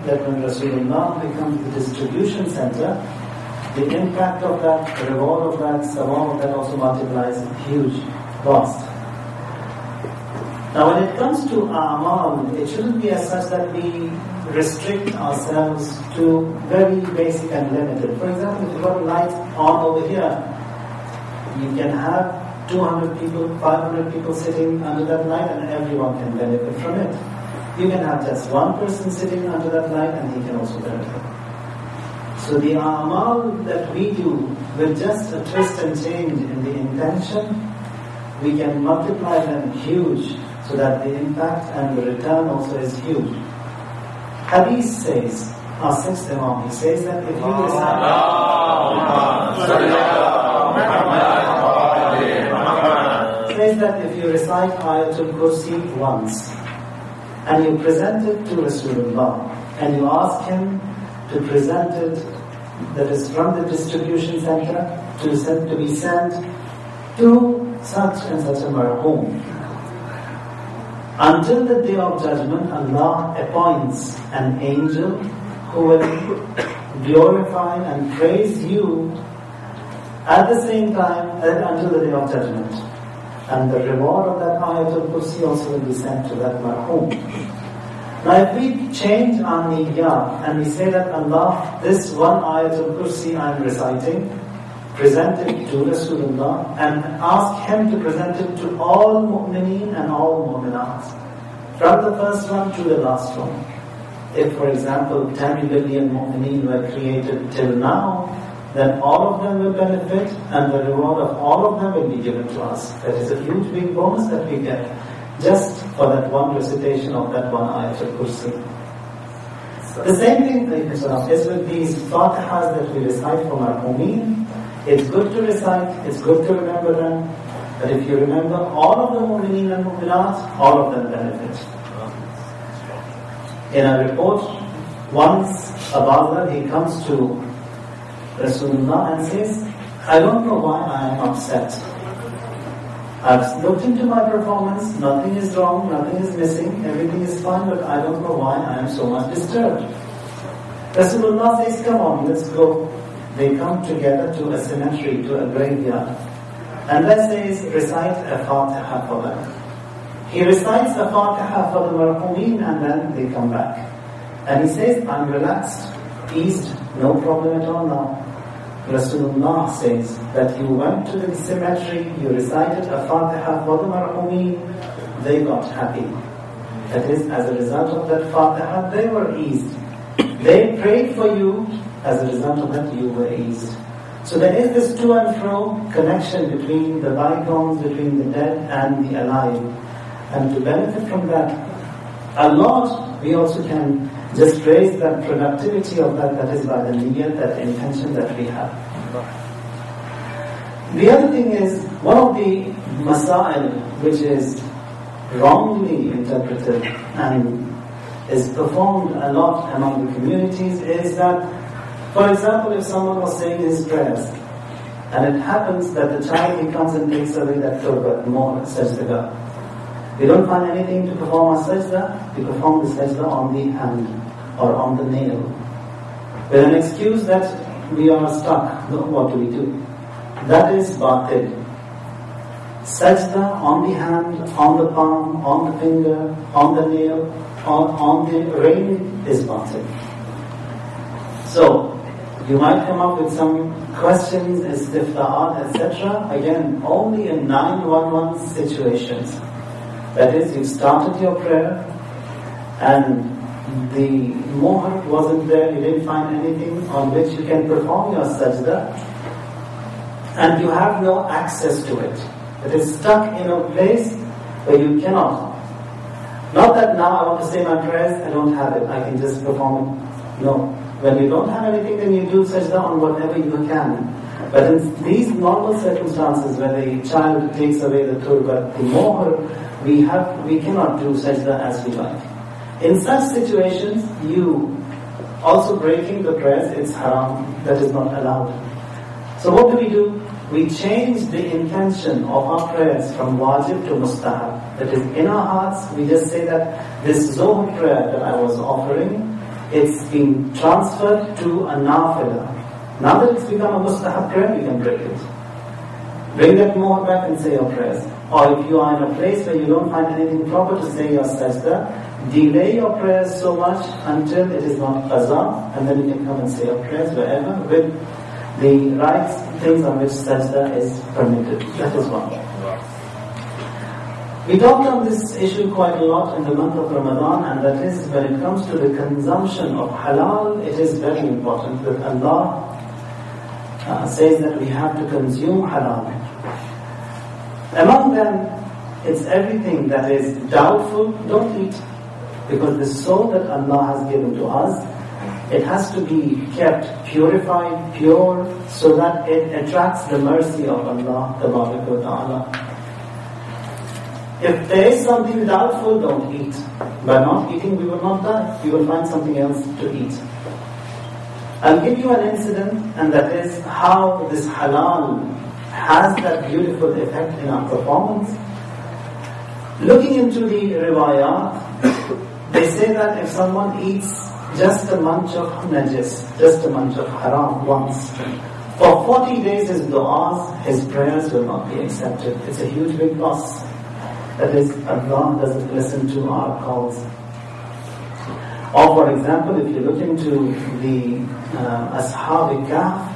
that when Rasulullah becomes the distribution center, the impact of that, the reward of that, sawab of that also multiplies huge, vast. Now when it comes to a'mal, it shouldn't be as such that we restrict ourselves to very basic and limited. For example, if you've got a light on over here, you can have 200 people, 500 people sitting under that light and everyone can benefit from it. You can have just one person sitting under that light and he can also benefit. So the a'mal that we do with just a twist and change in the intention, we can multiply them huge so that the impact and the return also is huge. Hadith says, our sixth Imam, he says that if you recite Ayatul Kursi once and you present it to Rasulullah and you ask him to present it, that is from the distribution center to be sent to such and such a marhum. Until the day of judgment, Allah appoints an angel who will glorify and praise you at the same time until the day of judgment. And the reward of that Ayatul Kursi also will be sent to that marhum. Now if we change our niyyah and we say that Allah, this one Ayatul Kursi I am reciting, present it to Rasulullah and ask him to present it to all mu'mineen and all mu'minat, from the first one to the last one. If, for example, 10 billion mu'mineen were created till now, then all of them will benefit and the reward of all of them will be given to us. That is a huge big bonus that we get just for that one recitation of that one Ayatul Kursi. The same thing is with these Fatihas that we recite from our Marhumeen. It's good to recite, it's good to remember them, but if you remember all of the mu'mineen and mu'minat, all of them benefit. In a report, once a Badr, he comes to Rasulullah and says, I don't know why I am upset. I've looked into my performance, nothing is wrong, nothing is missing, everything is fine, but I don't know why I am so much disturbed. Rasulullah says, come on, let's go. They come together to a cemetery, to a graveyard. And that says, recite a Fatiha for them. He recites a Fatiha for the marhumeen and then they come back. And he says, I'm relaxed, eased, no problem at all now. Rasulullah says that you went to the cemetery, you recited a Fatiha for the marhumeen, they got happy. That is, as a result of that Fatiha, they were eased. They prayed for you, as a result of that you were eased. So there is this to and fro connection between the bygones, between the dead and the alive. And to benefit from that a lot, we also can just raise that productivity of that is by the niyyah, that intention that we have. The other thing is, one of the masail which is wrongly interpreted and is performed a lot among the communities is that, for example, if someone was saying his prayers and it happens that the child, he comes and takes away that turban, more sajda. We don't find anything to perform a sajda, we perform the sajda on the hand or on the nail. With an excuse that we are stuck, no, what do we do? That is batil. Sajda on the hand, on the palm, on the finger, on the nail, on the ring is batil. So, you might come up with some questions, istifta'at, etc. Again, only in 911 situations. That is, you started your prayer and the mohr wasn't there, you didn't find anything on which you can perform your sajda and you have no access to it. It is stuck in a place where you cannot. Not that now I want to say my prayers, I don't have it, I can just perform it. No. When you don't have anything, then you do sajda on whatever you can. But in these normal circumstances where the child takes away the turban, the mohr, we cannot do sajda as we like. In such situations, you also breaking the prayers, it's haram, that is not allowed. So what do? We change the intention of our prayers from wajib to mustahab. That is, in our hearts, we just say that this Zohar prayer that I was offering it's been transferred to a nafila. Now that it's become a mustahab prayer, you can break it. Bring that mohar back and say your prayers. Or if you are in a place where you don't find anything proper to say your sajda, delay your prayers so much until it is not qaza, and then you can come and say your prayers wherever with the right things on which sajda is permitted. That is one. We talked on this issue quite a lot in the month of Ramadan, and that is when it comes to the consumption of halal, it is very important that Allah says that we have to consume halal. Among them, it's everything that is doubtful, don't eat. Because the soul that Allah has given to us, it has to be kept purified, pure, so that it attracts the mercy of Allah Ta'ala. If there is something doubtful, don't eat. By not eating, we will not die. We will find something else to eat. I'll give you an incident, and that is how this halal has that beautiful effect in our performance. Looking into the riwayat, they say that if someone eats just a munch of najis, just a munch of haram once, for 40 days his du'as, his prayers will not be accepted. It's a huge big loss. That is, Allah doesn't listen to our calls. Or for example, if you look into the Ashab-e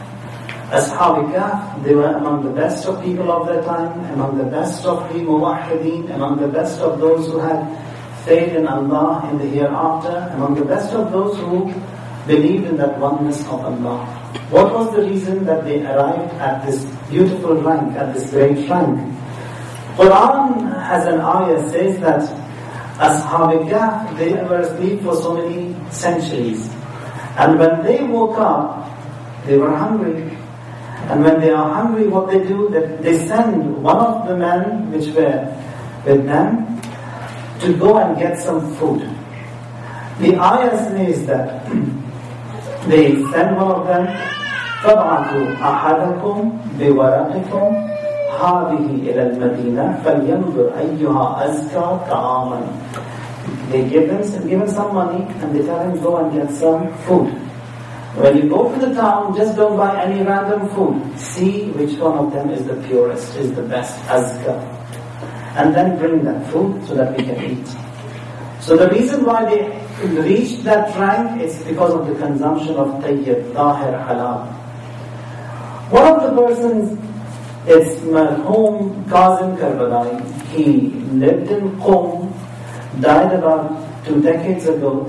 Kahf, they were among the best of people of their time, among the best of the muwahhideen, among the best of those who had faith in Allah in the hereafter, among the best of those who believed in that oneness of Allah. What was the reason that they arrived at this beautiful rank, at this great rank? Quran has an ayah says that Ashab-e Kahf, they were asleep for so many centuries. And when they woke up, they were hungry. And when they are hungry, what they do, that they send one of the men which were with them to go and get some food. The ayah says that they send one of them, فَبْعَثُوا أَحَدَكُمْ بِوَرَقِكُمْ هَذِهِ إِلَى الْمَدِينَةِ فَلْيَنْظُرْ أَيُّهَا أَزْكَى طَعَامًا. They give him some money and they tell him, go and get some food. When you go to the town, just don't buy any random food. See which one of them is the purest, is the best, azka. And then bring that food so that we can eat. So the reason why they reached that rank is because of the consumption of tayyib, tahir, halal. One of the persons, it's Marhum Kazim Karbala. He lived in Qom, died about 3 decades ago.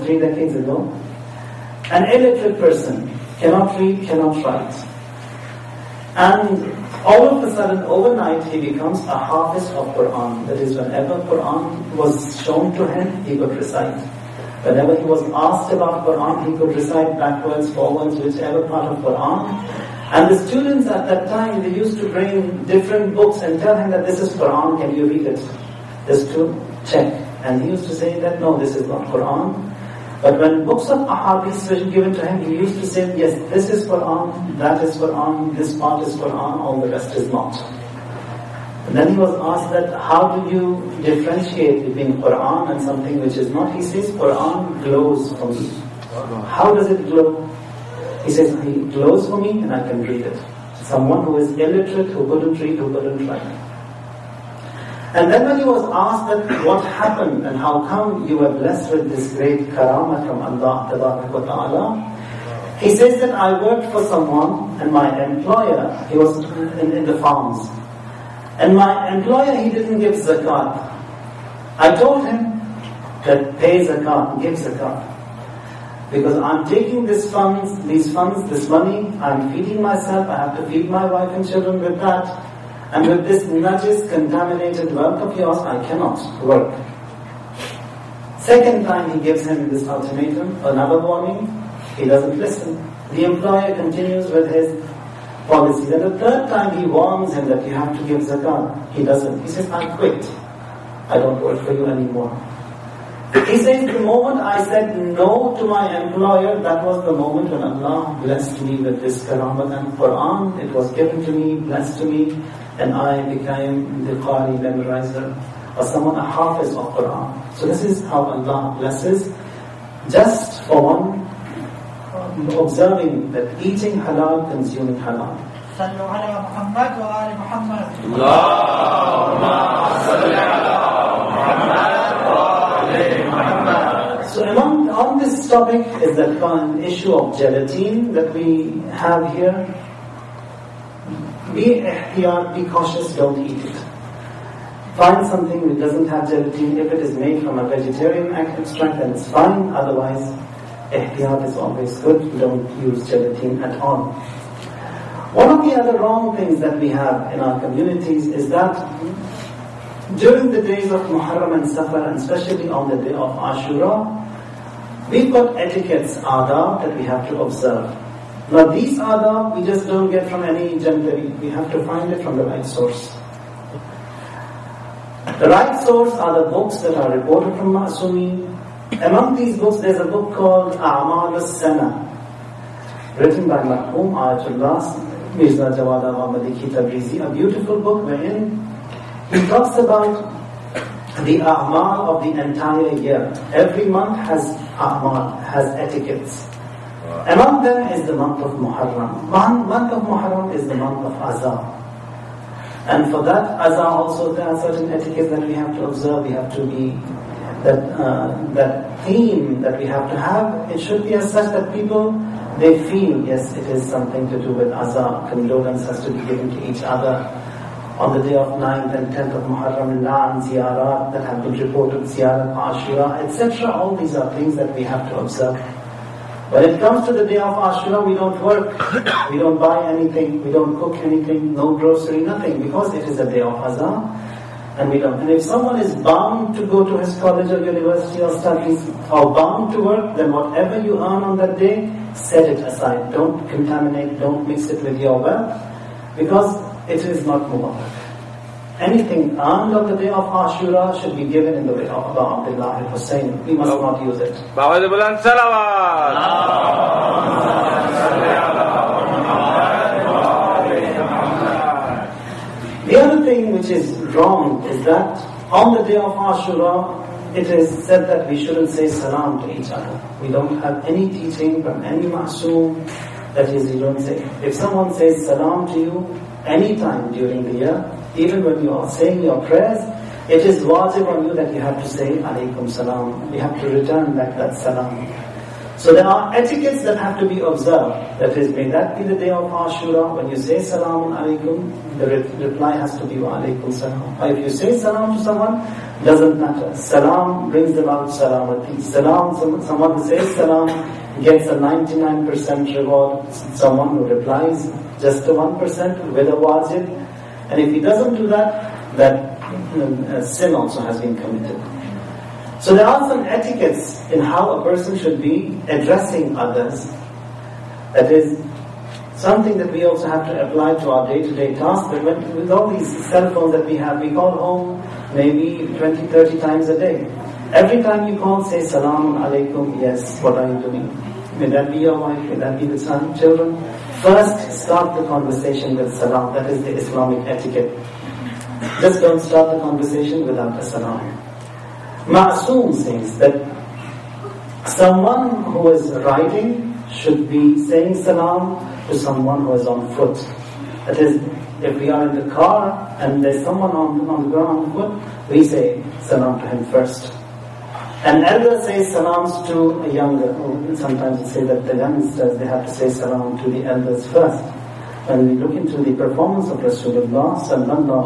An illiterate person, cannot read, cannot write. And all of a sudden, overnight, he becomes a hafiz of Quran. That is, whenever Quran was shown to him, he could recite. Whenever he was asked about Quran, he could recite backwards, forwards, whichever part of Quran. And the students at that time, they used to bring different books and tell him that this is Quran, can you read it? Just to check. And he used to say that, no, this is not Quran. But when books of ahadith were given to him, he used to say, yes, this is Quran, that is Quran, this part is Quran, all the rest is not. And then he was asked that, how do you differentiate between Quran and something which is not? He says, Quran glows for me. How does it glow? He says, it glows for me and I can read it. Someone who is illiterate, who couldn't read, who couldn't write. And then when he was asked that what happened and how come you were blessed with this great karamah from Allah Ta'ala, he says that I worked for someone and my employer, he was in the farms. And my employer, he didn't give zakat. I told him that pay zakat, give zakat. Because I'm taking these funds, this money, I'm feeding myself, I have to feed my wife and children with that. And with this najis, contaminated wealth of yours, I cannot work. Second time he gives him this ultimatum, another warning, he doesn't listen. The employer continues with his policies. And the third time he warns him that you have to give zakat. He doesn't. He says, I quit. I don't work for you anymore. He says, the moment I said no to my employer, that was the moment when Allah blessed me with this karamat and Quran. It was given to me, blessed to me, and I became the Qari memorizer, or someone, a hafiz of Quran. So this is how Allah blesses. Just for one observing that eating halal, consuming halal. صلوا على محمد وآل محمد. اللهم صل على محمد وآل محمد. So on this topic is the issue of gelatin that we have here. Be ihtiyat, be cautious, don't eat it. Find something that doesn't have gelatin. If it is made from a vegetarian extract, then it's fine. Otherwise, ihtiyat is always good. Don't use gelatin at all. One of the other wrong things that we have in our communities is that during the days of Muharram and Safar, and especially on the day of Ashura, we've got etiquettes, adab, that we have to observe. Now these adab, we just don't get from any Janvari. We have to find it from the right source. The right source are the books that are reported from Ma'asumeen. Among these books, there's a book called A'mal as-Sana, written by Marhum Ayatullah Mirza Jawad Agha Maliki Tabrizi, a beautiful book wherein he talks about the a'mal of the entire year. Every month has a'mal, has etiquettes. Among them is the month of Muharram. One month of Muharram is the month of Azar. And for that Azar also there are certain etiquettes that we have to observe. We have to be, that theme that we have to have, it should be as such that people, they feel, yes, it is something to do with Azar. Condolence has to be given to each other. On the day of 9th and 10th of Muharram, Lan, Ziyarat that have been reported, Ziyarat, Ashura, etc. All these are things that we have to observe. When it comes to the day of Ashura, we don't work, we don't buy anything, we don't cook anything, no grocery, nothing, because it is a day of Azar, and we don't. And if someone is bound to go to his college or university or studies, or bound to work, then whatever you earn on that day, set it aside. Don't contaminate, don't mix it with your wealth, because it is not Mubarak. Anything earned on the day of Ashura should be given in the way of Abu Abdullah al-Hussein. We must not use it. The other thing which is wrong is that on the day of Ashura, it is said that we shouldn't say salam to each other. We don't have any teaching from any ma'soom that is, you don't say. If someone says salam to you any time during the year, even when you are saying your prayers, it is wajib on you that you have to say alaykum salam. You have to return back that salam. So there are etiquettes that have to be observed. That is, may that be the day of Ashura, when you say salam alaykum, the reply has to be wa alaykum salam. Or if you say salam to someone, doesn't matter. Salam brings about salamati. Salam, someone who says salam gets a 99% reward. Someone who replies just a 1% with a wajib. And if he doesn't do that, that sin also has been committed. So there are some etiquettes in how a person should be addressing others. That is something that we also have to apply to our day-to-day tasks. But with all these cell phones that we have, we call home maybe 20, 30 times a day. Every time you call, say Salaam Alaikum, yes, what are you doing? May that be your wife, may that be the son, children. First, start the conversation with salam. That is the Islamic etiquette. Just don't start the conversation without a salam. Ma'soom says that someone who is riding should be saying salam to someone who is on foot. That is, if we are in the car and there's someone on the ground on foot, we say salam to him first. An elder says salams to a younger. Sometimes we say that the youngsters, they have to say salam to the elders first. When we look into the performance of Rasulullah sallallahu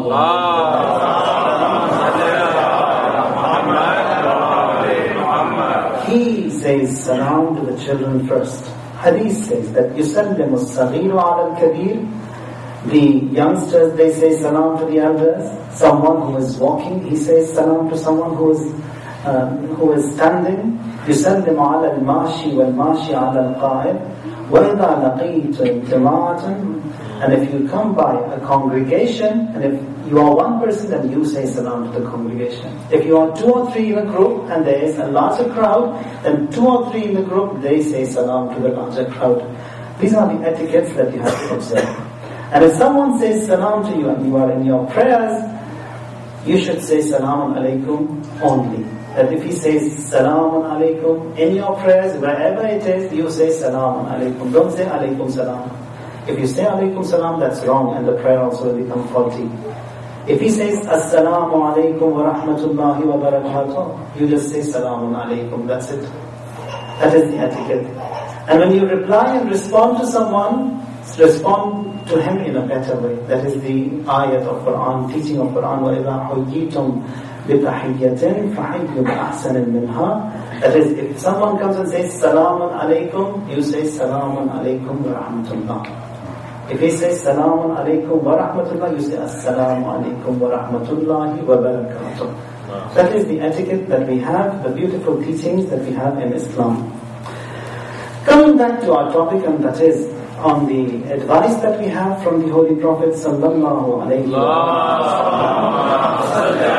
alaihi wasallam, he says salam to the children first. Hadith says that yusallimu as-saghiru ala al-kabir. The youngsters, they say salam to the elders. Someone who is walking, he says salam to someone who is standing. يسلم على الماشي والماشي على القائم وإذا لقيت جماعة. And if you come by a congregation, and if you are one person, then you say salam to the congregation. If you are 2 or 3 in a group and there is a larger crowd, then 2 or 3 in the group, they say salam to the larger crowd. These are the etiquettes that you have to observe. And if someone says salam to you and you are in your prayers, you should say salam alaikum only. that if he says Salaamun Alaikum, in your prayers, wherever it is, you say Salaamun Alaikum. Don't say Alaikum Salam. If you say Alaikum Salam, that's wrong, and the prayer also will become faulty. If he says Assalamu Alaikum wa Rahmatullahi wa Barakatuh, you just say Salaamun Alaikum, that's it. That is the etiquette. And when you reply and respond to someone, respond to him in a better way. That is the ayat of Quran, teaching of Quran. وَإِذَا حُيِّيتُمْ بِتَحِيَّةٍ فَحَيُّوا بِأَحْسَنٍ مِنْهَا. That is, if someone comes and says Salaamun Alaikum, you say Salaamun Alaikum wa Rahmatullah. If he says Salaamun Alaikum wa Rahmatullah, you say Assalamu Alaikum wa Rahmatullahi wa Barakatuh. That is the etiquette that we have, the beautiful teachings that we have in Islam. Coming back to our topic, and that is on the advice that we have from the Holy Prophet Sallallahu Alaihi Wasallam.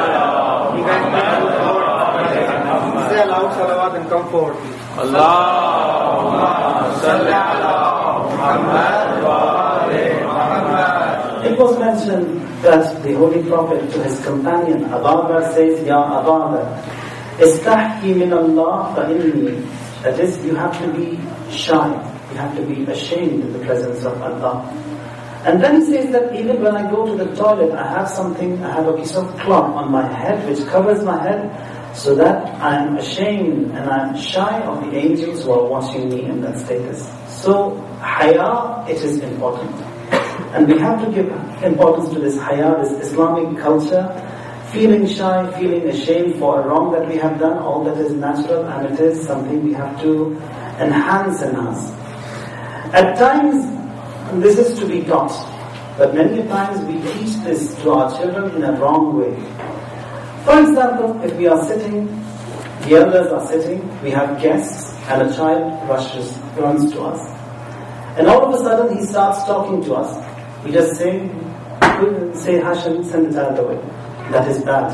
Say aloud salawat and come forward. Allahumma salli ala Muhammad wa ali Muhammad. It was mentioned that the Holy Prophet to his companion Abu Bakr says, Ya Abu Bakr, istahyi min Allah fa inni. That is, you have to be shy. You have to be ashamed in the presence of Allah. And then he says that even when I go to the toilet, I have a piece of cloth on my head which covers my head, so that I am ashamed and I am shy of the angels who are watching me in that status. So, haya, it is important. And we have to give importance to this haya, this Islamic culture. Feeling shy, feeling ashamed for a wrong that we have done, all that is natural, and it is something we have to enhance in us. At times, this is to be taught, but many times we teach this to our children in a wrong way. For example, if we are sitting, the elders are sitting, we have guests, and a child runs to us. And all of a sudden, he starts talking to us. We just say hush and send the child away. That is bad.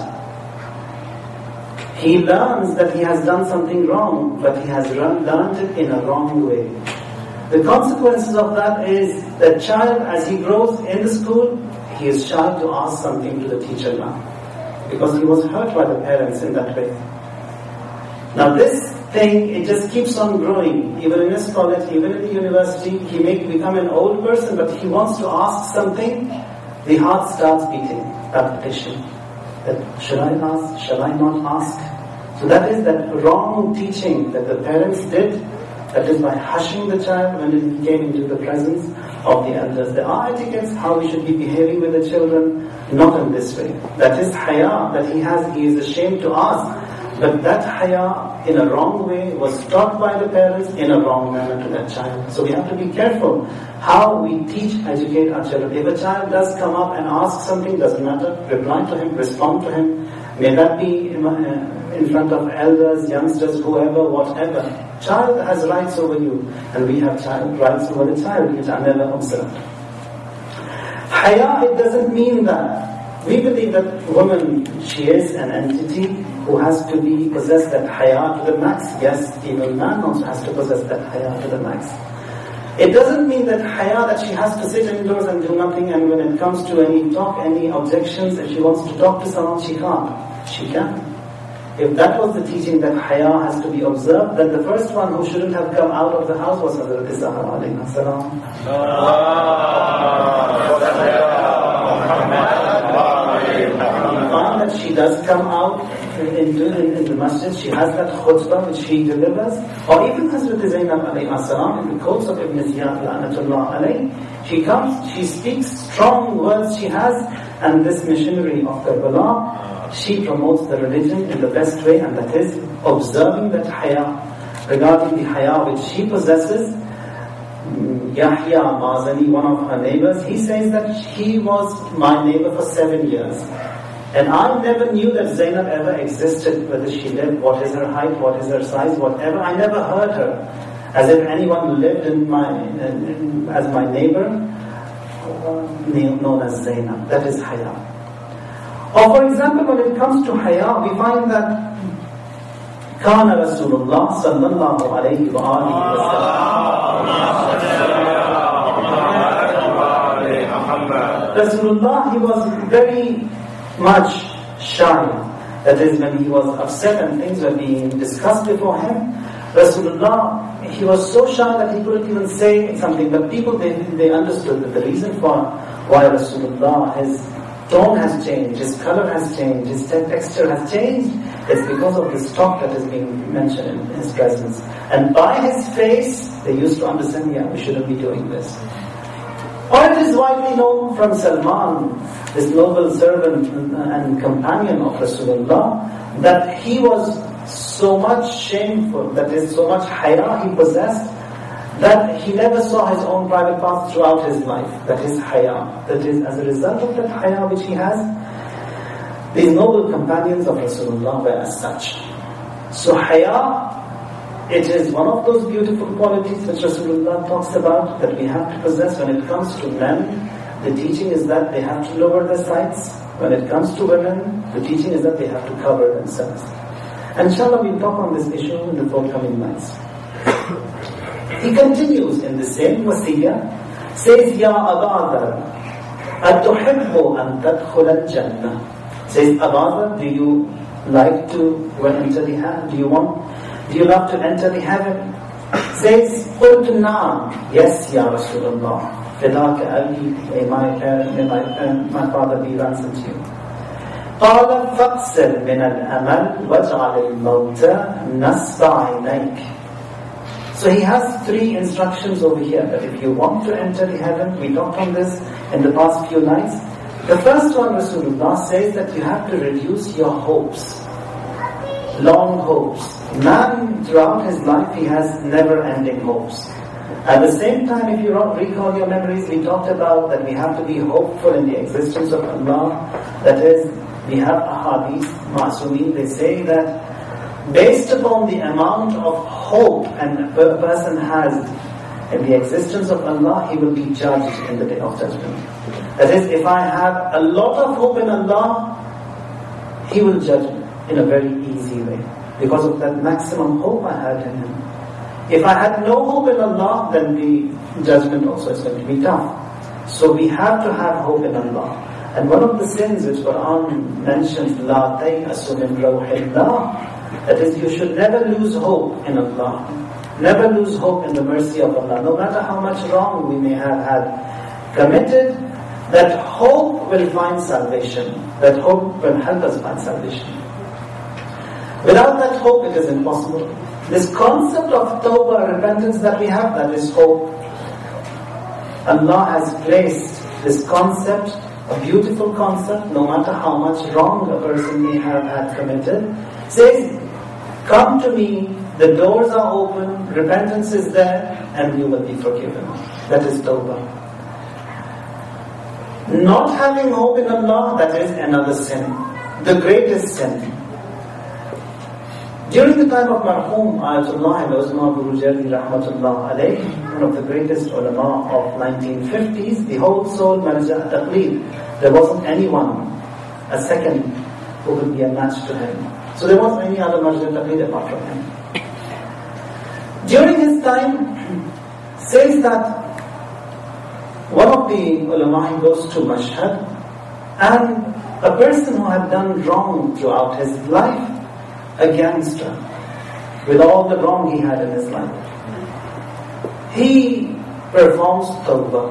He learns that he has done something wrong, but he has learned it in a wrong way. The consequences of that is that child, as he grows in the school, he is shy to ask something to the teacher now, because he was hurt by the parents in that way. Now this thing, it just keeps on growing. Even in his college, even in the university, he may become an old person, but he wants to ask something, the heart starts beating, palpitation. That should I ask? Shall I not ask? So that is that wrong teaching that the parents did. That is by hushing the child when it came into the presence of the elders. There are etiquettes how we should be behaving with the children, not in this way. That is haya that he is ashamed to ask. But that haya in a wrong way was taught by the parents in a wrong manner to that child. So we have to be careful how we teach, educate our children. If a child does come up and ask something, doesn't matter, reply to him, respond to him. May that be in front of elders, youngsters, whoever, whatever. Child has rights over you, and we have rights over the child, which are never observed. Haya, it doesn't mean that. We believe that woman, she is an entity who has to be possessed that haya to the max. Yes, even man also has to possess that haya to the max. It doesn't mean that haya, that she has to sit indoors and do nothing, and when it comes to any talk, any objections, if she wants to talk to someone, she can't. She can. If that was the teaching that haya has to be observed, then the first one who shouldn't have come out of the house was Hazrat Zahra alayhi salam. That she does come out in the masjid, she has that khutbah which she delivers, or even Hazrat Zainab alayhi salam in the course of Ibn Ziyad la'natullah alayhi, she comes, she speaks strong words she has, and this missionary of Karbala, she promotes the religion in the best way, and that is observing that haya. Regarding the haya which she possesses, Yahya Mazani, one of her neighbors, he says that he was my neighbor for 7 years. And I never knew that Zainab ever existed, whether she lived, what is her height, what is her size, whatever. I never heard her. As if anyone lived as my neighbor, known as Zainab. That is haya. Or for example, when it comes to haya, we find that كان رسول الله صلى الله عليه وآله وسلم. Rasulullah, he was very much shy. That is, when he was upset and things were being discussed before him, Rasulullah, he was so shy that he couldn't even say something. But people, they understood that the reason for why Rasulullah, his tone has changed, his color has changed, his texture has changed, it's because of this talk that is being mentioned in his presence. And by his face, they used to understand, yeah, we shouldn't be doing this. Or it is widely known from Salman, this noble servant and companion of Rasulullah, that he was so much shameful, that is, so much haya he possessed, that he never saw his own private parts throughout his life. That is haya. That is, as a result of that haya which he has, these noble companions of Rasulullah were as such. So haya, it is one of those beautiful qualities which Rasulullah talks about that we have to possess. When it comes to men, the teaching is that they have to lower their sights. When it comes to women, the teaching is that they have to cover themselves. And inshallah we'll talk on this issue in the forthcoming months. He continues in the same wasiyah, says, Ya Aba Dharr, atuhibbu an tadkhul al-jannah. Says, Aba Dharr, do you like to enter the heaven? Do you love to enter the heaven? Says, Qultu na'am, yes, Ya Rasulullah. Fidaka abi, may my father be ransomed to you. قال فاقصر من الأمل واجعل الموت نصب عينيك. So he has three instructions over here, that if you want to enter the heaven, we talked on this in the past few nights. The first one, Rasulullah says that you have to reduce your hopes, long hopes. Man, throughout his life, he has never-ending hopes. At the same time, if you recall your memories, we talked about that we have to be hopeful in the existence of Allah. That is, we have ahadith, ma'asumeen, they say that based upon the amount of hope a person has in the existence of Allah, he will be judged in the day of judgment. That is, if I have a lot of hope in Allah, He will judge me in a very easy way, because of that maximum hope I had in Him. If I had no hope in Allah, then the judgment also is going to be tough. So we have to have hope in Allah. And one of the sins which Quran mentions, La tay'asu min rawhillah, that is, you should never lose hope in Allah. Never lose hope in the mercy of Allah. No matter how much wrong we may have had committed, that hope will find salvation. That hope will help us find salvation. Without that hope, it is impossible. This concept of tawbah, repentance that we have, that is hope. Allah has placed this concept, a beautiful concept, no matter how much wrong a person may have had committed, says, come to me, the doors are open, repentance is there, and you will be forgiven. That is tawbah. Not having hope in Allah, that is another sin, the greatest sin. During the time of Marhum Ayatullah al-Uzma Burujerdi Rahmatullah alayhi, one of the greatest ulama of 1950s, the whole soul manager taqleed, there wasn't anyone, a second, who could be a match to him. So there wasn't any other manager taqleed apart from him. During his time, says that one of the ulama goes to Mashhad, and a person who had done wrong throughout his life, a gangster, with all the wrong he had in his life, he performs tawbah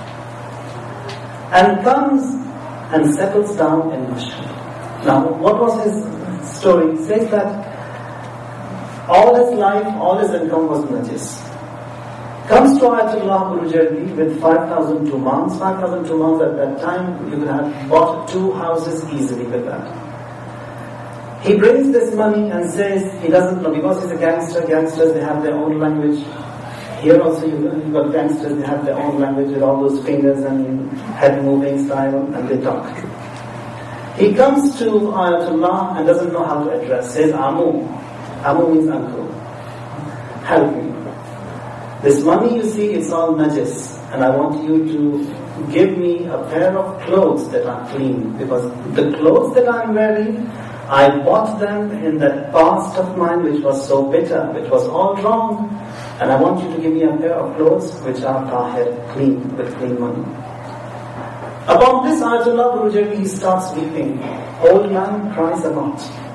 and comes and settles down in Mashhad. Now, what was his story? He says that all his life, all his income was najis. Comes to Ayatullah Burujerdi with 5,000 tumans. 5,000 tumans at that time, you could have bought 2 houses easily with that. He brings this money and says, he doesn't know, because he's a gangster, gangsters, they have their own language. Here also you've got gangsters, they have their own language with all those fingers and head moving style, and they talk. He comes to Ayatullah and doesn't know how to address. Says, Amu. Amu means uncle. Help me. This money you see, it's all najis, and I want you to give me a pair of clothes that are clean, because the clothes that I'm wearing, I bought them in that past of mine which was so bitter, which was all wrong, and I want you to give me a pair of clothes which are tahir, clean, with clean money. Upon this, Ayatullah Burujerdi, he starts weeping. old man cries a lot.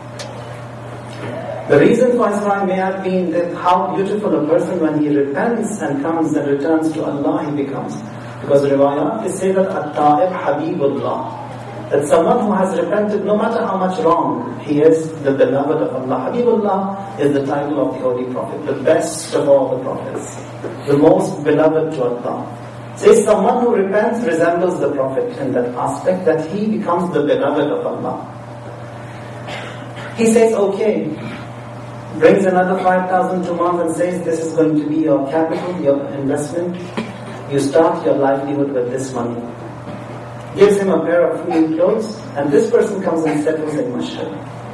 The reason for his cry may have been that how beautiful a person when he repents and comes and returns to Allah he becomes. Because riwayat is say that at-ta'ib habibullah. That someone who has repented, no matter how much wrong, he is the beloved of Allah. Habibullah is the title of the Holy Prophet, the best of all the prophets, the most beloved to Allah. Says someone who repents resembles the Prophet in that aspect, that he becomes the beloved of Allah. He says, okay, brings another 5,000 to month and says, this is going to be your capital, your investment. You start your livelihood with this money. Gives him a pair of new clothes, and this person comes and settles in Mashhad.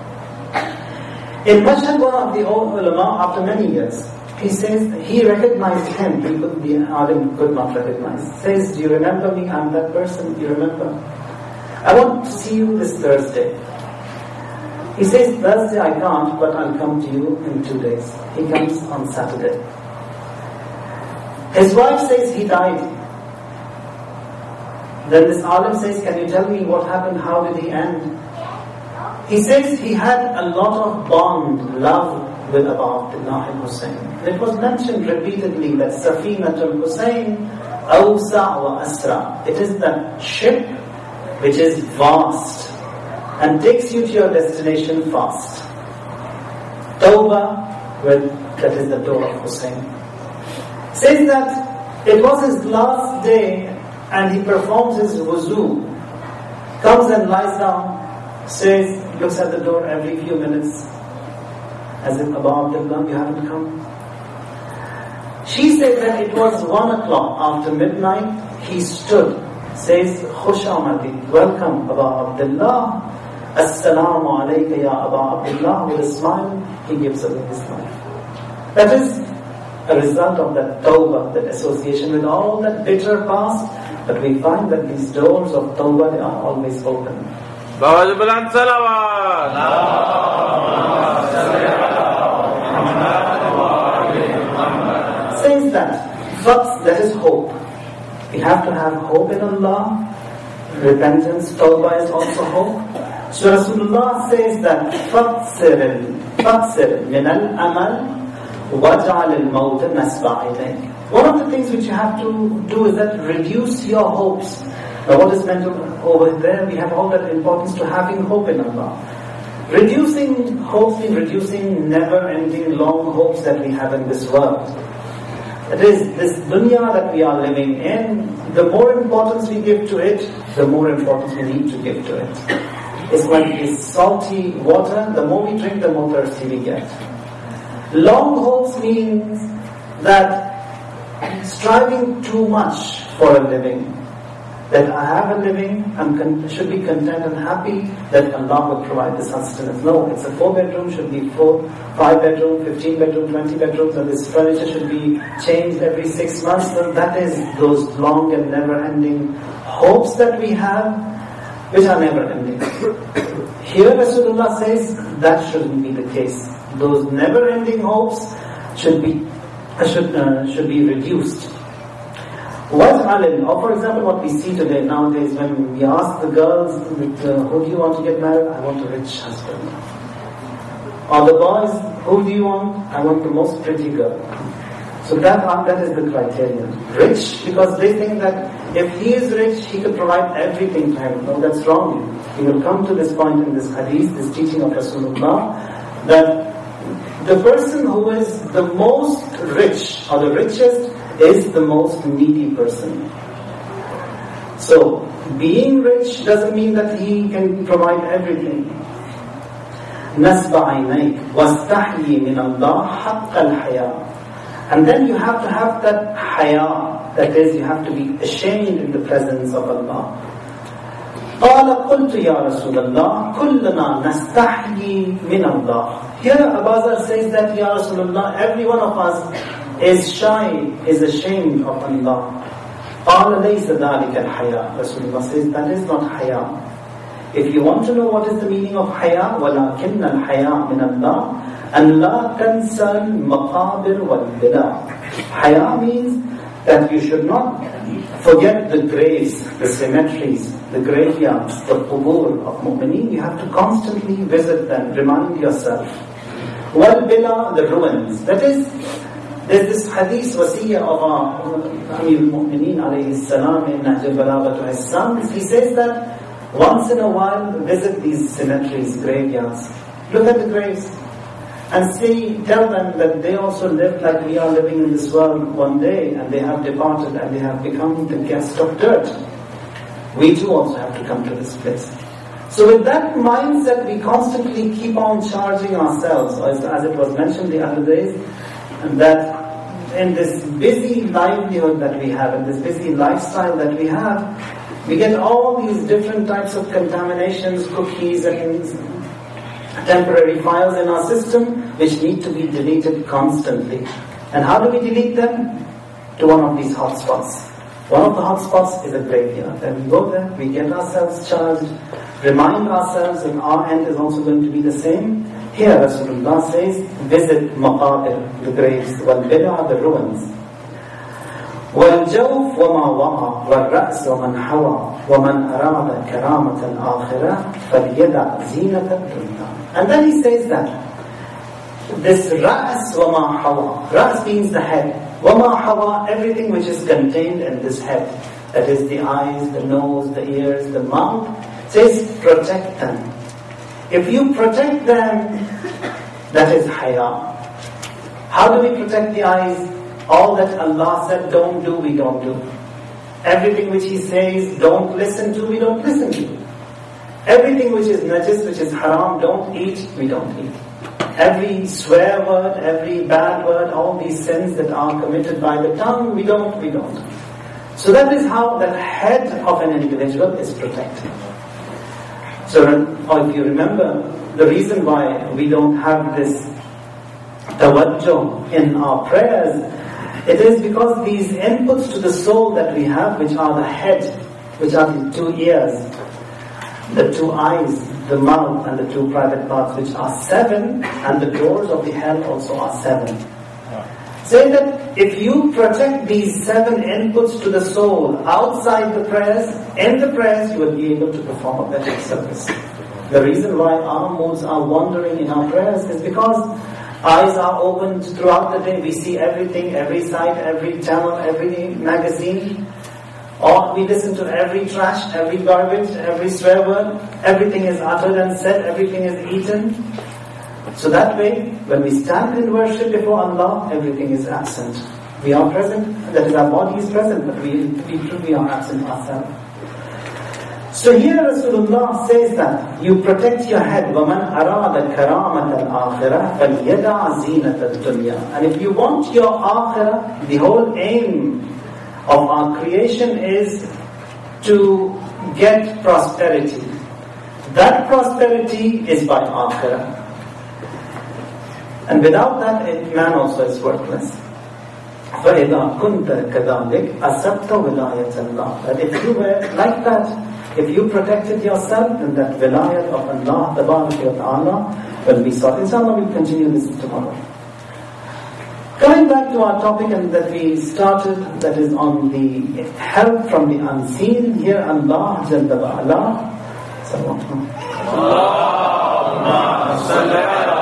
In Mashhad, one of the old ulama, after many years, he says, he recognized him, the alim could not recognize. Says, do you remember me? I'm that person, do you remember? I want to see you this Thursday. He says, Thursday I can't, but I'll come to you in 2 days. He comes on Saturday. His wife says he died. Then this alim says, can you tell me what happened? How did he end? He says he had a lot of bond, love with Abu Abdullah al-Hussein. It was mentioned repeatedly that Safinat al-Hussein awsa wa asra. It is that ship which is vast and takes you to your destination fast. Tawbah, that is the door of Hussein. Says that it was his last day and he performs his wuzu, comes and lies down, says, looks at the door every few minutes, as if, Abu Abdullah, you haven't come. She said that it was 1 o'clock after midnight, he stood, says, Khush Amadi, welcome Abu Abdullah, Assalamu alayka ya Abu Abdullah, with a smile, he gives away his life. That is a result of that tawbah, that association with all that bitter past, but we find that these doors of tawbah, they are always open. Says that is hope. We have to have hope in Allah. Repentance, tawbah is also hope. So Rasulullah says that فَقْسِرْ مِنَ الْأَمَلِ وَجْعَلِ الْمَوْتَ نَسْبَ إِلَيْكَ. One of the things which you have to do is that reduce your hopes. Now what is meant over there, we have all that importance to having hope in Allah. Reducing hopes means reducing never-ending long hopes that we have in this world. It is this dunya that we are living in, the more importance we give to it, the more importance we need to give to it. It's like this salty water, the more we drink, the more thirsty we get. Long hopes means that striving too much for a living. That I have a living, I should be content and happy that Allah will provide the sustenance. No, it's a 4-bedroom, should be 5-bedroom, 15-bedroom, 20 bedrooms, and this furniture should be changed every 6 months. And that is those long and never-ending hopes that we have, which are never-ending. Here Rasulullah says that shouldn't be the case. Those never-ending hopes should be reduced. Or for example, what we see today nowadays, when we ask the girls, who do you want to get married? I want a rich husband. Or the boys, who do you want? I want the most pretty girl. So that is the criterion. Rich, because they think that if he is rich, he could provide everything to him. No, that's wrong. We will come to this point in this hadith, this teaching of Rasulullah, that the person who is the most rich, or the richest, is the most needy person. So, being rich doesn't mean that he can provide everything. نَسْبَ عَيْنَيْكَ وَاسْتَحْيِي مِنَ اللَّهِ حَقَّ الْحَيَاءِ. And then you have to have that haya, that is, you have to be ashamed in the presence of Allah. قَالَ قُلْتُ يَا رَسُولَ اللَّهِ كُلَّنَا نَسْتَحْيِي مِنَ اللَّهِ. Here Abazar says that, Ya Rasulullah, every one of us is shy, is ashamed of Allah. قَالَ لَيْسَ ذَلِكَ الْحَيَاء. Rasulullah says, that is not haya. If you want to know what is the meaning of haya, وَلَكِنَّ الْحَيَاء مِنَ اللَّهِ أَنْ لَا تَنْسَى الْمَقَابِرْ وَالْبِلَى. Haya means that you should not forget the graves, the cemeteries, the graveyards, the qubur of mu'mineen. You have to constantly visit them, remind yourself. Wal-bila, the ruins. That is, there's this hadith wasiyah of our Amir al-Mu'mineen alayhi salam in Nahj al-Balagha to his sons. He says that once in a while visit these cemeteries, graveyards. Look at the graves and tell them that they also lived like we are living in this world one day, and they have departed and they have become the guest of dirt. We too also have to come to this place. So with that mindset, we constantly keep on charging ourselves, as it was mentioned the other days, that in this busy livelihood that we have, in this busy lifestyle that we have, we get all these different types of contaminations, cookies and temporary files in our system, which need to be deleted constantly. And how do we delete them? To one of these hotspots. One of the hotspots is a graveyard. And we go there, we get ourselves charged, remind ourselves that our end is also going to be the same. Here Rasulullah says, visit maqabir, the graves, wal-bid'a, the ruins. وَالْجَوْفُ وَمَا وَقَى وَالرَّأْسُ وَمَنْ حَوَى وَمَنْ أَرَادَ كَرَامَةَ الْآخِرَةِ فَلْيَدَعْ زِينَةَ الدُّنْيَا. And then he says that this ra's wama hawa, ra's means the head, wama hawa, everything which is contained in this head, that is the eyes, the nose, the ears, the mouth, says protect them. If you protect them, that is haya. How do we protect the eyes? All that Allah said don't do, we don't do. Everything which He says don't listen to, we don't listen to. Everything which is najis, which is haram, don't eat, we don't eat. Every swear word, every bad word, all these sins that are committed by the tongue, we don't. So that is how the head of an individual is protected. So if you remember, the reason why we don't have this tawajjuh in our prayers, it is because these inputs to the soul that we have, which are the head, which are the 2 ears, the 2 eyes, the mouth, and the 2 private parts, which are 7, and the doors of the hell also are 7. Saying that if you protect these 7 inputs to the soul outside the prayers, in the prayers you will be able to perform a better service. The reason why our moods are wandering in our prayers is because eyes are opened throughout the day. We see everything, every site, every channel, every magazine. Or we listen to every trash, every garbage, every swear word. Everything is uttered and said, everything is eaten. So that way, when we stand in worship before Allah, everything is absent. We are present, that is, our body is present, but we truly are absent ourselves. So here Rasulullah says that you protect your head. وَمَنْ أَرَادَ كَرَامَةَ الْآخِرَةِ فَلْيَدَعْ زِينَةَ الدُّنْيَا. And if you want your akhirah, the whole aim of our creation is to get prosperity. That prosperity is by akhirah. And without that, man also is worthless. فَإِذَا كُنْتَ كَذَلِكَ أَسَبْتَ وِلَايَةَ اللَّهِ. That if you were like that, if you protected yourself, then that wilayat of Allah Tabaraka wa Ta'ala will be sought. Inshallah, we'll continue this tomorrow. Coming back to our topic and that we started, that is on the help from the unseen. Here Allah Jalla wa Ala Allahumma salli ala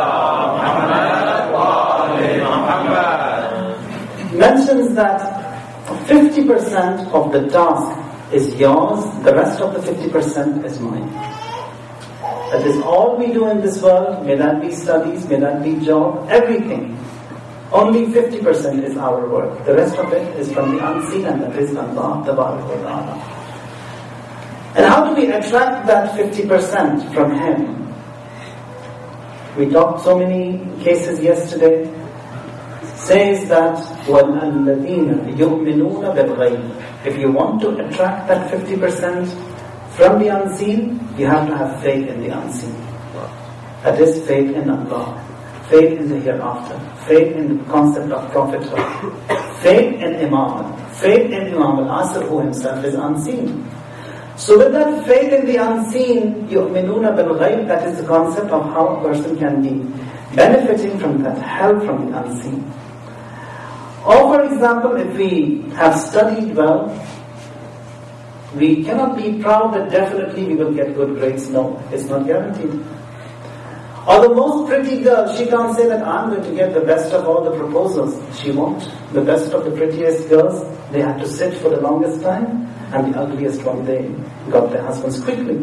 Muhammad mentions that 50% of the task is yours, the rest of the 50% is mine. That is all we do in this world, may that be studies, may that be job, everything. Only 50% is our work. The rest of it is from the unseen, and that is Allah Tabaraka wa Ta'ala. And how do we attract that 50% from Him? We talked so many cases yesterday. Says that وَالَّذِينَ يُؤْمِنُونَ بِالْغَيْبِ. If you want to attract that 50% from the unseen, you have to have faith in the unseen. That is faith in Allah, faith in the hereafter, faith in the concept of prophethood, faith in Imam, faith in Imam al-Asr, who himself is unseen. So with that faith in the unseen, يُؤْمِنُونَ بِالْغَيْبِ, that is the concept of how a person can be benefiting from that help from the unseen. Or for example, if we have studied well, we cannot be proud that definitely we will get good grades. No, it's not guaranteed. Or the most pretty girl, she can't say that I'm going to get the best of all the proposals. She won't. The best of the prettiest girls, they had to sit for the longest time, and the ugliest one, they got their husbands quickly.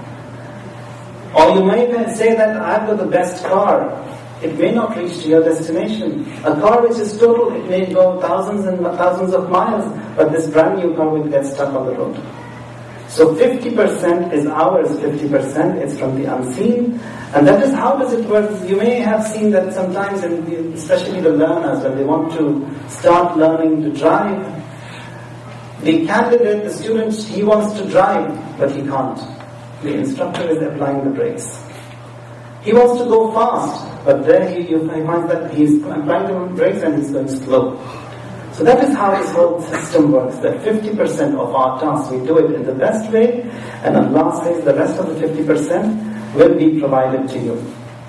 Or you may say that I've got the best car. It may not reach to your destination. A car which is total, it may go thousands and thousands of miles, but this brand new car will get stuck on the road. So 50% is ours, 50% is from the unseen. And that is how does it work. You may have seen that sometimes, especially the learners, when they want to start learning to drive, the candidate, the student, he wants to drive, but he can't. The instructor is applying the brakes. He wants to go fast, but there you find that he's applying the brakes and he's going slow. So that is how this whole system works, that 50% of our tasks, we do it in the best way, and Allah says the rest of the 50% will be provided to you.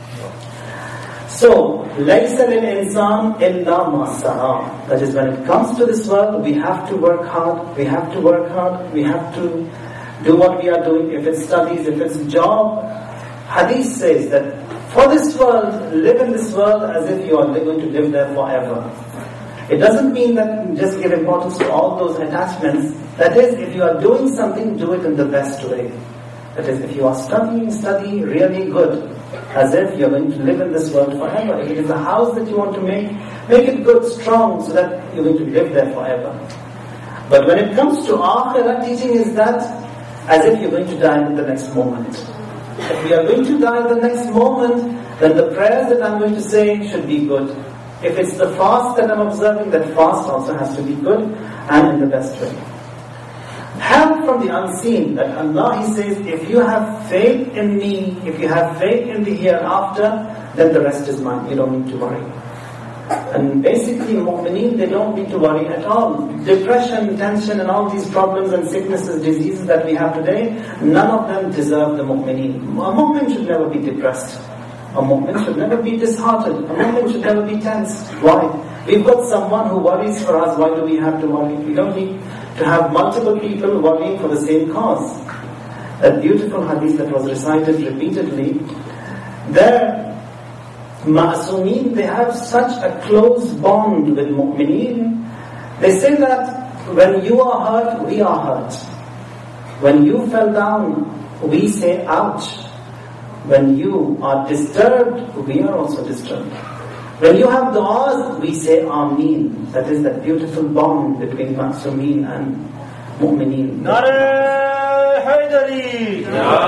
So, لَيْسَ لِلْإِنسَانِ إِلَّا مَا سَعَى. That is, when it comes to this world, we have to work hard, we have to work hard, we have to do what we are doing. If it's studies, if it's job, Hadith says that for this world, live in this world as if you are going to live there forever. It doesn't mean that just give importance to all those attachments. That is, if you are doing something, do it in the best way. That is, if you are studying, study really good, as if you're going to live in this world forever. If it is a house that you want to make it good, strong, so that you're going to live there forever. But when it comes to Akhirah, teaching is that as if you're going to die in the next moment. If we are going to die in the next moment, then the prayers that I'm going to say should be good. If it's the fast that I'm observing, that fast also has to be good and in the best way. Help from the unseen, that Allah, He says, if you have faith in me, if you have faith in the hereafter, then the rest is mine. You don't need to worry. And basically, mu'mineen, they don't need to worry at all. Depression, tension, and all these problems and sicknesses, diseases that we have today, none of them deserve the mu'mineen. A mu'min should never be depressed. A mu'min should never be disheartened. A mu'min should never be tense. Why? We've got someone who worries for us. Why do we have to worry? We don't need to have multiple people worrying for the same cause. That beautiful hadith that was recited repeatedly, there, Ma'asumeen, they have such a close bond with mu'mineen. They say that when you are hurt, we are hurt. When you fell down, we say ouch. When you are disturbed, we are also disturbed. When you have du'as, we say Ameen. That is that beautiful bond between Ma'asumeen and mu'mineen. Nare Haydari!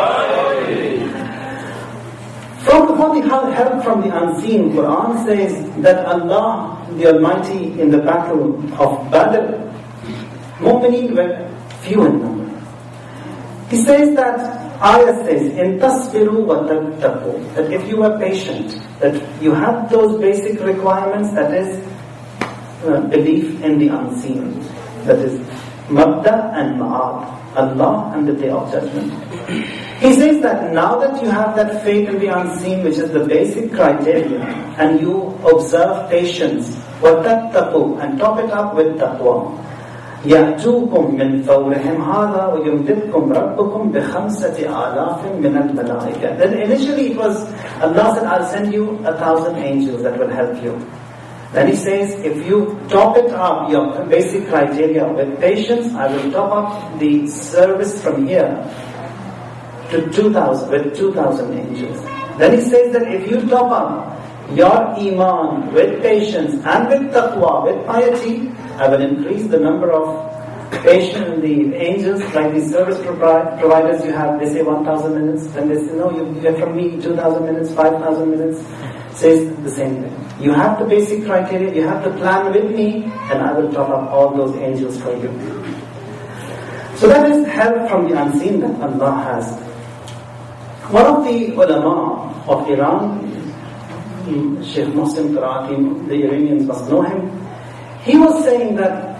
For the help from the unseen, Quran says that Allah, the Almighty, in the battle of Badr, mu'mineen were few in number. He says that, Ayah says, in tasbiru wa tattaqu, that if you are patient, that you have those basic requirements, that is belief in the unseen, that is mabda and ma'ad, Allah and the Day of Judgment. He says that now that you have that faith in the unseen, which is the basic criteria, and you observe patience, wa tattaqu, and top it up with taqwa, يَأْتُوكُمْ مِنْ فَوْرِهِمْ هَذَا وَيُمْدِدْكُمْ رَبُّكُمْ بِخَمْسَةِ آلَافٍ مِنَ الْمَلَائِكَةِ. Then initially it was, Allah said, I'll send you 1,000 angels that will help you. Then He says, if you top it up, your basic criteria with patience, I will top up the service from here to 2,000, with 2,000 angels. Then He says that if you top up your iman with patience and with taqwa, with piety, I will increase the number of patients, the angels, like the service providers you have. They say 1,000 minutes, then they say, no, you get from me 2,000 minutes, 5,000 minutes. Says the same thing. You have the basic criteria, you have the plan with me, and I will top up all those angels for you. So that is help from the unseen that Allah has. One of the ulama of Iran, Sheikh Muslim Qara'ati, the Iranians must know him, he was saying that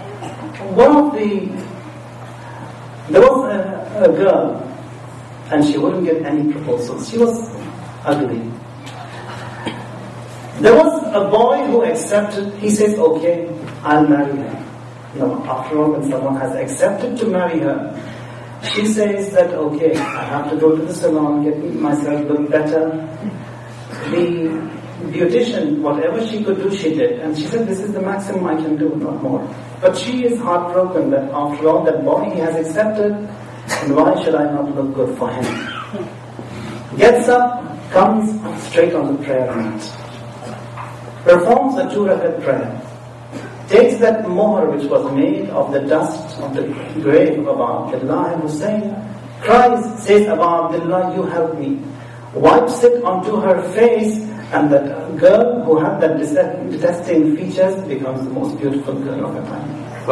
there was a girl, and she wouldn't get any proposals. She was ugly. There was a boy who accepted. He says, okay, I'll marry her. After all, when someone has accepted to marry her, she says that, okay, I have to go to the salon, get myself look better. The beautician, whatever she could do, she did. And she said, this is the maximum I can do, not more. But she is heartbroken that after all, that boy he has accepted, and why should I not look good for him? Gets up, comes straight on the prayer mat, performs a 2-rakat prayer, takes that mohr which was made of the dust of the grave of Abu Abdullah and Hussein, cries, says, Abu Abdullah, you help me. Wipes it onto her face, and that girl who had that detesting features becomes the most beautiful girl of her time.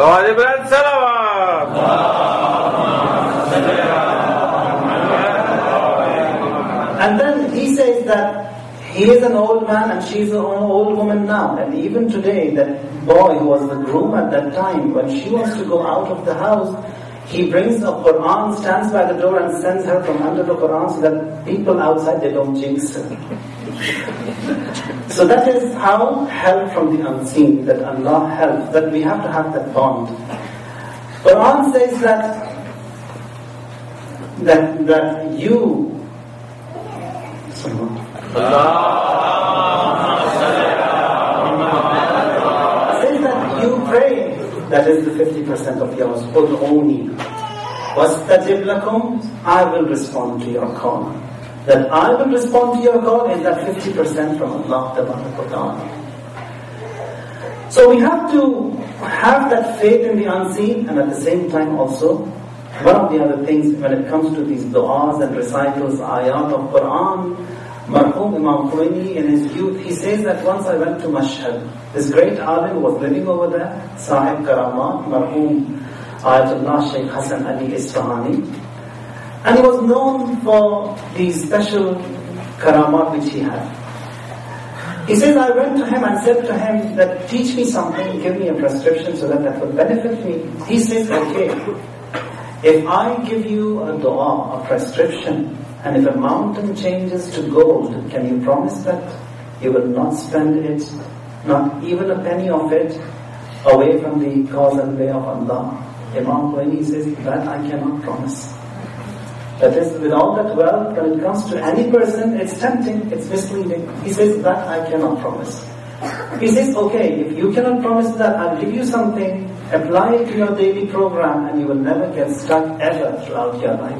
And then he says that he is an old man and she is an old woman now. And even today, that boy who was the groom at that time, when she wants to go out of the house, he brings a Quran, stands by the door and sends her from under the Quran so that people outside, they don't jinx her. So that is how help from the unseen, that Allah helps, that we have to have that bond. Quran says that you says that you pray, that is the 50% of yours. Ud'uni wastajib lakum, I will respond to your call. That I will respond to your call is that 50% from Allah Ta'ala. So we have to have that faith in the unseen, and at the same time also, one of the other things when it comes to these du'as and recitals, ayat of Quran, Marhum Imam Khomeini in his youth, he says that once I went to Mashhad, this great alim was living over there, Sahib Karamat, Marhum Ayatullah Shaykh Hassan Ali Isfahani, and he was known for these special karamat which he had. He says, I went to him and said to him that teach me something, give me a prescription so that would benefit me. He says, okay, if I give you a dua, a prescription, and if a mountain changes to gold, can you promise that you will not spend it, not even a penny of it, away from the cause and way of Allah? Imam Khomeini says, that I cannot promise. That is, with all that wealth, when it comes to any person, it's tempting, it's misleading. He says, that I cannot promise. He says, okay, if you cannot promise that, I'll give you something, apply it to your daily program, and you will never get stuck ever throughout your life.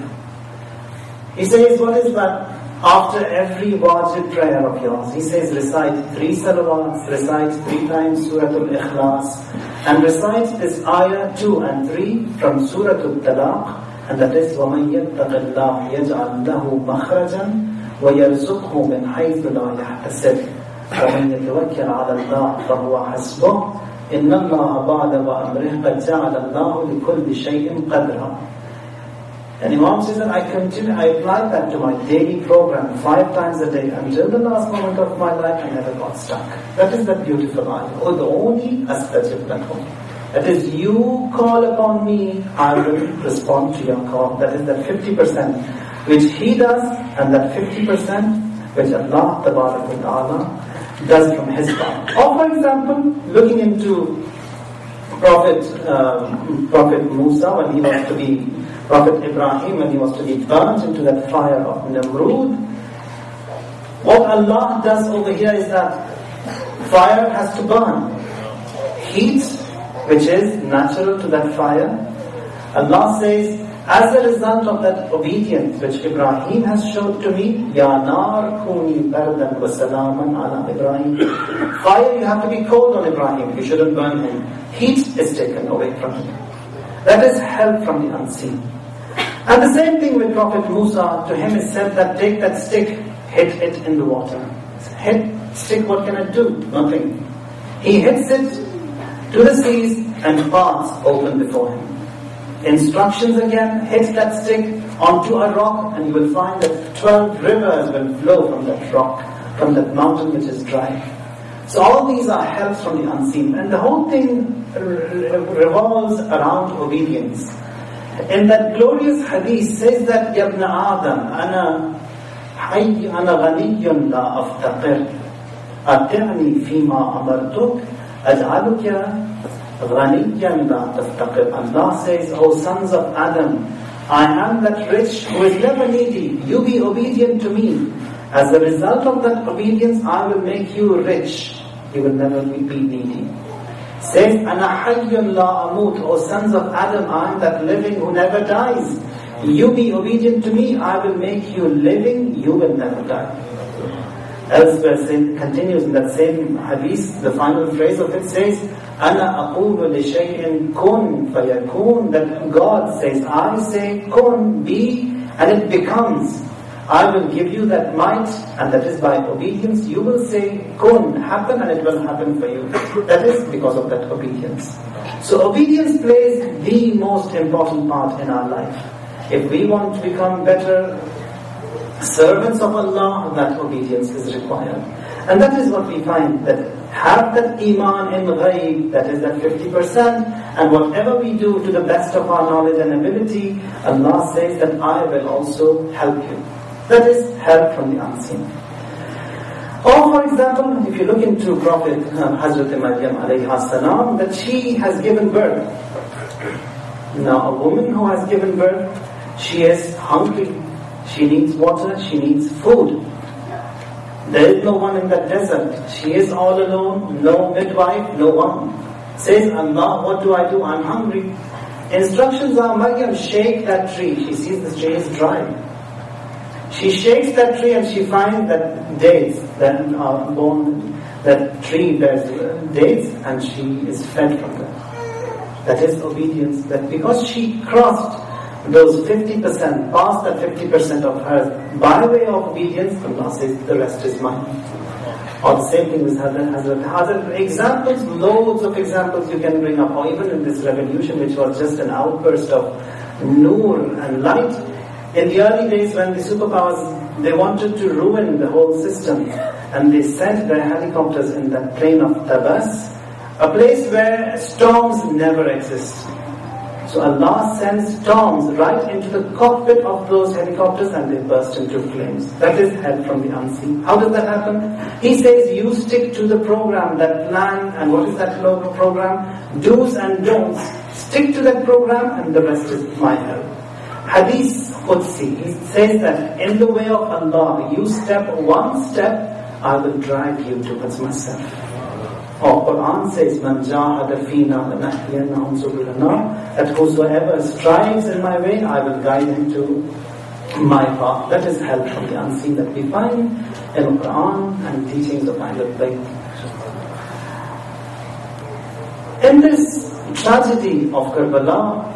He says, what is that? After every wajib prayer of yours, he says, recite 3 salawats, recite 3 times Surah Al-Ikhlas, and recite this ayah 2 and 3 from Surah Al-Talaq, and that is وَمَنْ يَتَّقِ اللَّهِ يَجْعَلْ لَهُ مَخْرَجًا وَيَرْزُقْهُ مِنْ حَيْثُ لَا يَحْتَسِبُ وَمَنْ يَتَوَكَّلْ عَلَى اللَّهِ فَهُوَ حَسْبُهُ إِنَّ اللَّهَ بَعْدَ وَأَمْرِهِ قَدْ جَعَلَ اللَّهُ لِكُلِّ شَيْءٍ قَدْرًا. And Imam says that I applied that to my daily program 5 times a day until the last moment of my life. I never got stuck. That is that beautiful ayah. Ud'uni astajib lakum. That is, you call upon me, I will respond to your call. That is that 50% which he does, and that 50% which Allah Ta'ala does from his part. Or for example, looking into Prophet Musa when he was to be, Prophet Ibrahim when he was to be burnt into that fire of Namrud. What Allah does over here is that fire has to burn. Heat, which is natural to that fire. Allah says, as a result of that obedience which Ibrahim has shown to me, Ya nar kuni bardan wa salaman ala Ibrahim. Fire, you have to be cold on Ibrahim, you shouldn't burn him. Heat is taken away from him. That is help from the unseen. And the same thing with Prophet Musa, to him is said that take that stick, hit it in the water. Hit stick, what can it do? Nothing. He hits it to the seas and paths open before him. Instructions again, hit that stick onto a rock and you will find that 12 rivers will flow from that rock, from that mountain which is dry. So all these are helps from the unseen, and the whole thing revolves around obedience. In that glorious hadith says that Ya ibn Adam, ana ghaniyyun la aftaqir, ati'ni fima amartuk, aj'aluka غَنِيًّا لَا تَفْتَقِرْ. Allah says, O sons of Adam, I am that rich who is never needy. You be obedient to me. As a result of that obedience, I will make you rich. You will never be needy. Says, أَنَا حَيٌّ لَا أَمُوتُ. O sons of Adam, I am that living who never dies. You be obedient to me, I will make you living, you will never die. Elsewhere, it continues in that same hadith, the final phrase of it says, أَنَا أَقُولُ لِشَيْءٍ كُن فَيَكُونَ. That God says, I say, kun, be, and it becomes. I will give you that might, and that is by obedience. You will say, kun, happen, and it will happen for you. That is because of that obedience. So obedience plays the most important part in our life. If we want to become better servants of Allah, that obedience is required. And that is what we find, that have that iman in ghaib, that is that 50%, and whatever we do to the best of our knowledge and ability, Allah says that I will also help you. That is help from the unseen. Or for example, if you look into Prophet Hazrat Maryam alayhi salam, that she has given birth. Now a woman who has given birth, she is hungry, she needs water, she needs food. There is no one in that desert. She is all alone, no midwife, no one. Says, Allah, what do I do? I'm hungry. Instructions are, Maryam, shake that tree. She sees the tree is dry. She shakes that tree and she finds that dates that are born, that tree bears dates, and she is fed from that. That is obedience. That because she crossed those 50%, past that 50% of hers, by way of obedience, Allah says, the rest is mine. Or the same thing with Hazrat. Other examples, loads of examples you can bring up, or even in this revolution, which was just an outburst of nur and light. In the early days when the superpowers, they wanted to ruin the whole system, and they sent their helicopters in that plain of Tabas, a place where storms never exist. So Allah sends storms right into the cockpit of those helicopters and they burst into flames. That is help from the unseen. How does that happen? He says, you stick to the program, that plan, and what is that program? Do's and don'ts. Stick to that program and the rest is my help. Hadith Qudsi, he says that in the way of Allah, you step one step, I will drag you towards myself. Or Quran says, Man jahada feena lanahyannahum subulana, that whosoever strives in my way, I will guide him to my path. That is help from the unseen that we find in Quran and teachings of Ahlul Bayt. In this tragedy of Karbala,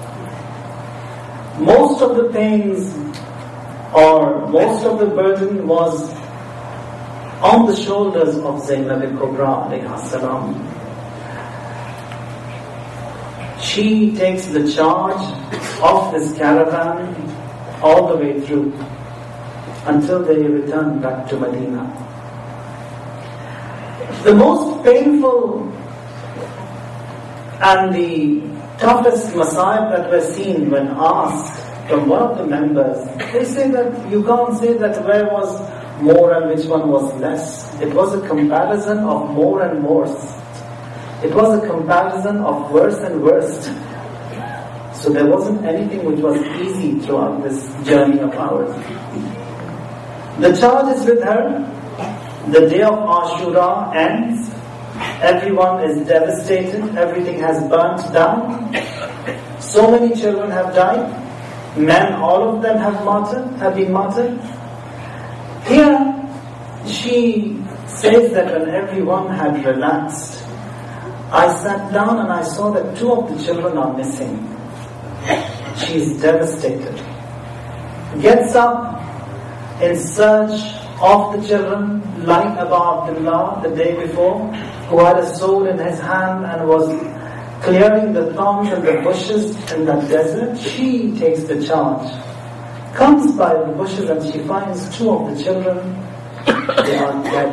most of the pains or most of the burden was on the shoulders of Zainab al-Kubra alayhi salam. She takes the charge of this caravan all the way through until they return back to Medina. The most painful and the toughest masa'ib that were seen when asked from one of the members, they say that you can't say that where was more and which one was less. It was a comparison of more and worse. It was a comparison of worse and worst. So there wasn't anything which was easy throughout this journey of ours. The charge is with her. The day of Ashura ends. Everyone is devastated. Everything has burnt down. So many children have died. Men, all of them have been martyred. Here, she says that when everyone had relaxed, I sat down and I saw that 2 of the children are missing. She is devastated. Gets up in search of the children, like Abu Abdullah the day before, who had a sword in his hand and was clearing the thorns and the bushes in that desert. She takes the charge. Comes by the bushes and she finds 2 of the children, they are dead.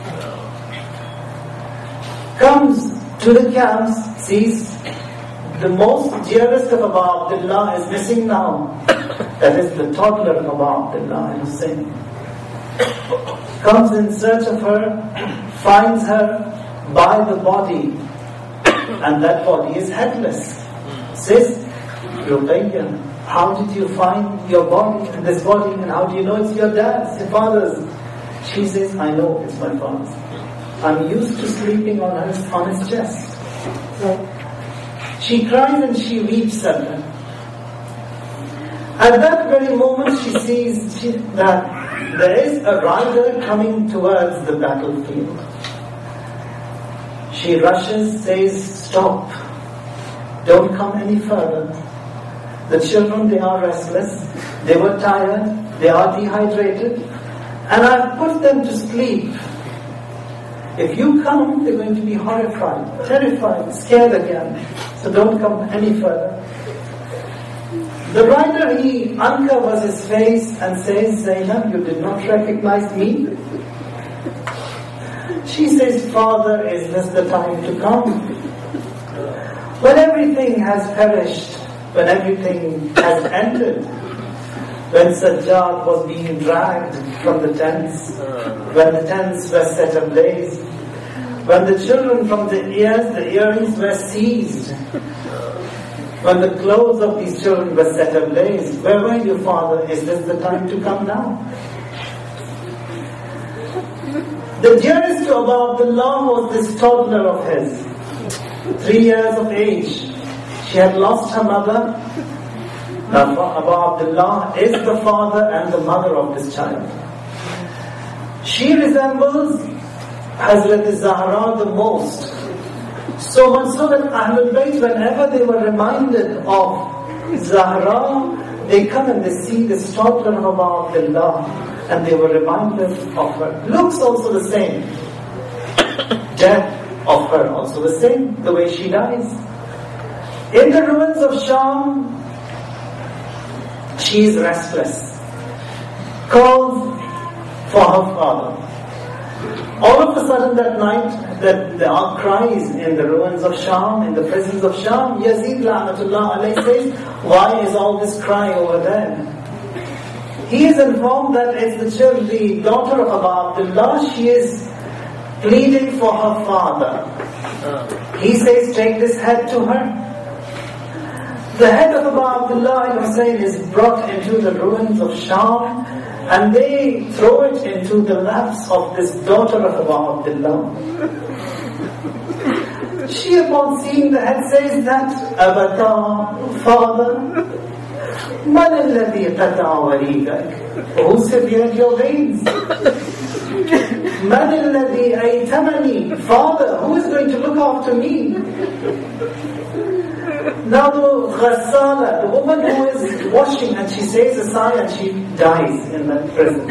Comes to the camps, sees the most dearest of Abu Abdullah is missing now. That is the toddler of Abu Abdullah Hussein. Comes in search of her, finds her by the body, and that body is headless. Says, Ruqayya, how did you find your body, this body, and how do you know it's your dad's, your father's? She says, I know it's my father's. I'm used to sleeping on his chest. She cries and she weeps at him. At that very moment she sees that there is a rider coming towards the battlefield. She rushes, says, stop. Don't come any further. The children, they are restless. They were tired. They are dehydrated. And I've put them to sleep. If you come, they're going to be horrified, terrified, scared again. So don't come any further. The rider, he uncovers his face and says, Zainab, you did not recognize me? She says, Father, is this the time to come? When everything has perished, when everything has ended, when Sajjad was being dragged from the tents, when the tents were set ablaze, when the children from the earrings were seized, when the clothes of these children were set ablaze, where were you, Father? Is this the time to come now? The dearest to Abu Abdullah was this toddler of his, 3 years of age. She had lost her mother. Now, Abu Abdullah is the father and the mother of this child. She resembles Hazrat Zahra the most. So much so that Ahlul Bayt, whenever they were reminded of Zahra, they come and they see this toddler of Abu Abdullah, and they were reminded of her. Looks also the same. Death of her also the same, the way she dies. In the ruins of Sham, she is restless, calls for her father. All of a sudden that night, there are cries in the ruins of Sham, in the prisons of Sham. Yazid La'natullah alayhi says, why is all this cry over there? He is informed that it's the daughter of Abu Abdullah. She is pleading for her father. He says, take this head to her. The head of Abu Abdullah and Hussein is brought into the ruins of Sham, and they throw it into the laps of this daughter of Abu Abdullah. She, upon seeing the head, says that, Abata, father, man alladhi qata'a waridak? Who severed your veins? Man alladhi aytamani? Father, who is going to look after me? Now the Ghassala, the woman who is washing, and she says a sigh and she dies in that prison.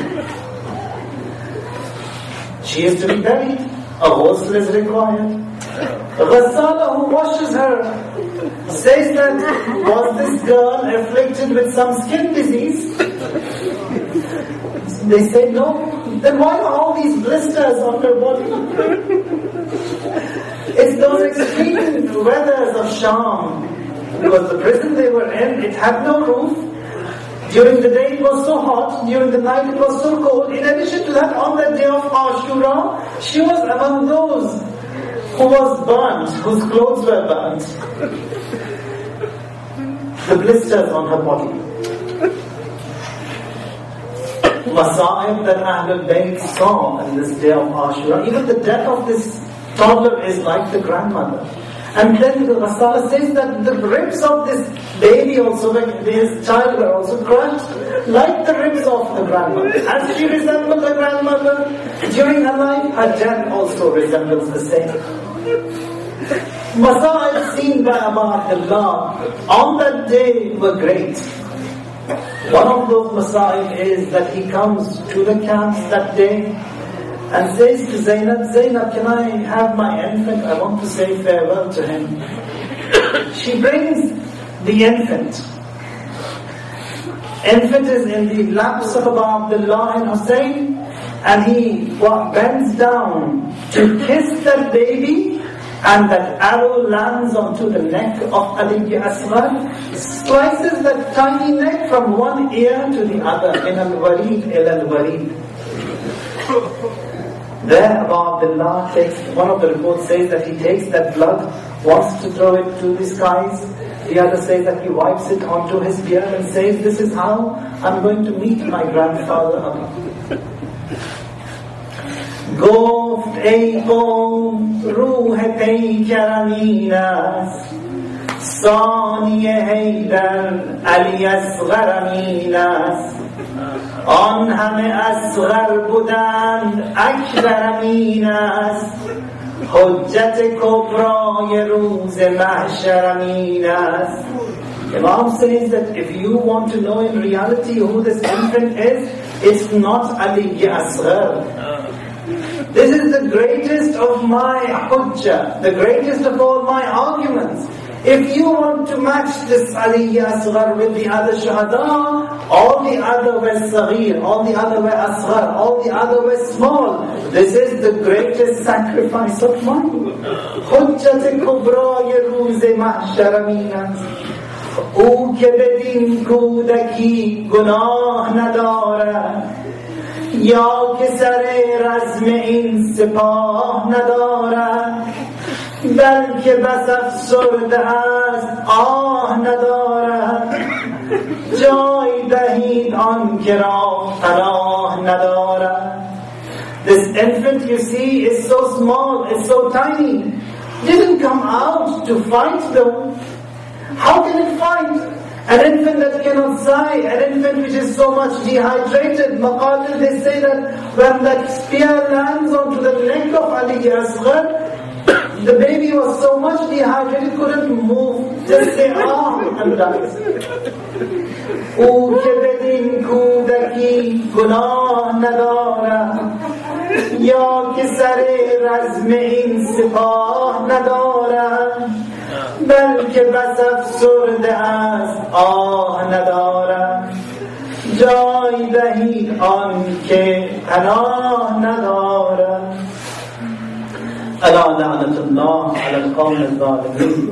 She is to be buried. A ghusl is required. The Ghassala who washes her says that, was this girl afflicted with some skin disease? They say no. Then why are all these blisters on her body? It's those extreme weathers of Sham. Because the prison they were in, it had no roof. During the day it was so hot, during the night it was so cold. In addition to that, on that day of Ashura, she was among those who was burnt, whose clothes were burnt. The blisters on her body. Masa'ib that Ahlul Bayt saw on this day of Ashura. Even the death of this toddler is like the grandmother. And then the Ghassala says that the ribs of this baby also, this child were also crushed like the ribs of the grandmother. As she resembled the grandmother during her life, her death also resembles the same. Masa'ib seen by Abu Abdullah on that day were great. One of those Masa'ib is that he comes to the camps that day and says to Zainab, Zainab, can I have my infant? I want to say farewell to him. She brings the infant. Infant is in the laps of Abu Abdullah and Hussein, and he bends down to kiss that baby, and that arrow lands onto the neck of Ali Aswad, slices that tiny neck from one ear to the other, in al-warid ila al-warid. There Abu Abdullah takes, one of the reports says that he takes that blood, wants to throw it to the skies. The other says that he wipes it onto his beard and says, this is how I'm going to meet my grandfather Abu. گفت ای قوم روح پیکرم این است، ثانی حیدر علی اصغرم این است، آن همه اصغر بودند اکبرم این است، حجت کبرای روز محشرم این است. Imam says that if you want to know in reality who this infant is, it's not Ali Asghar. This is the greatest of my hujjah, the greatest of all my arguments. If you want to match this Ali Asghar with the other Shuhada, all the other were Saghir, all the other were Asghar, all the other were small. This is the greatest sacrifice of mine. Hujjat Kubra'y Rooz Mahshar Amin ast. او که بدین کودکی گناه ندارد، یا که سر رزم این سپاه ندارد، بلکه بس افسرده است آه ندارد، جای دهید آن که را پناه ندارد. This infant you see is so small, is so tiny, didn't come out to fight though. How can it fight? An infant that cannot sigh, an infant which is so much dehydrated. Maqatil, they say that when that spear lands onto the neck of Ali Asghar, the baby was so much dehydrated, couldn't move. Just say, and dies. او که بدین کودکی گناه ندارد، یا که سر رزم این سپاه ندارد، بلکه بس افسرده است آه ندارد، جای دهید آن که پناه ندارد. الا لعنة الله على القوم الظالمين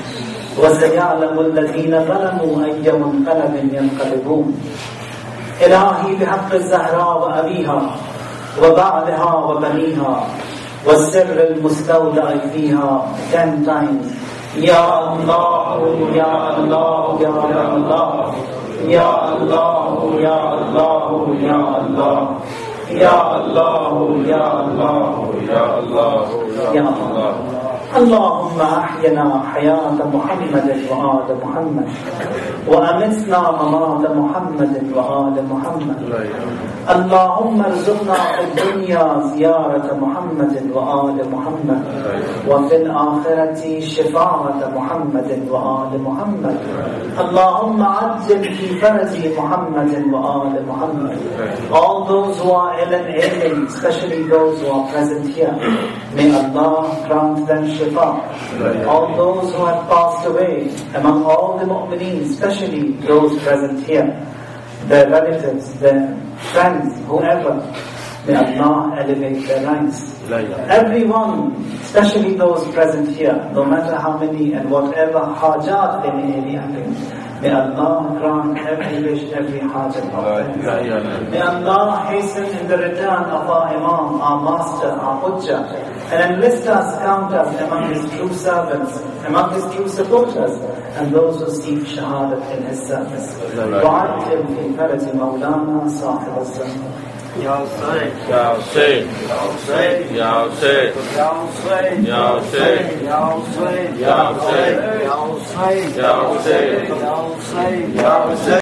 وسيعلم الذين ظلموا أي منقلب ينقلبون. إلهي بحق الزهراء وأبيها وبعلها وبنيها والسر المستودع فيها 10 times. يا الله يا الله يا الله يا الله يا الله يا الله يا الله يا الله يا الله يا الله. اللهم أحينا حياة محمد وآل محمد، وأمتنا ممات محمد وآل محمد. اللهم ارزقنا في الدنيا زيارة محمد وآل محمد، وفي الآخرة شفاعة محمد وآل محمد. اللهم عجل في فرج محمد وآل محمد. All those who are ill and ailing, especially those who are present here, may Allah grant them shifa. All those who have passed away, among all the mu'mineen, especially those present here, their relatives, their friends, whoever, may Allah elevate their ranks. Everyone, especially those present here, no matter how many and whatever hajat they may be having, may Allah grant every wish, every hajat of them. May Allah hasten in the return of our Imam, our Master, our Hujjah, and enlist us, count us among His true servants, among His true supporters, and those who seek shahadat in His service. وعجل في فرج مولانا صاحب الزمان. Ya Hussein, Ya Hussein, Ya Hussein, Ya Hussein, Ya Hussein, Ya Hussein, Ya Hussein, Ya Hussein, Ya Hussein, Ya Hussein, Ya Hussein, Ya Hussein.